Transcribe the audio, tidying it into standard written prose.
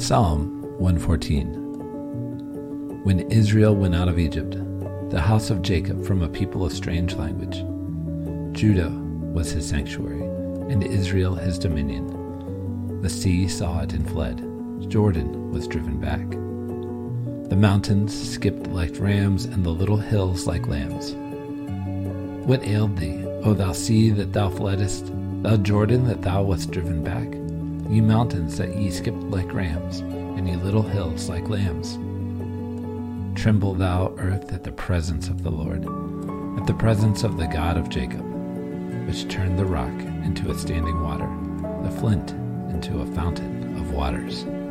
Psalm 114. When Israel went out of Egypt, the house of Jacob from a people of strange language, Judah was his sanctuary, and Israel his dominion. The sea saw it and fled. Jordan was driven back. The mountains skipped like rams, and the little hills like lambs. What ailed thee, O thou sea, that thou fleddest, thou Jordan, that thou wast driven back? Ye mountains, that ye skipped like rams, and ye little hills like lambs. Tremble thou, earth, at the presence of the Lord, at the presence of the God of Jacob, which turned the rock into a standing water, the flint into a fountain of waters.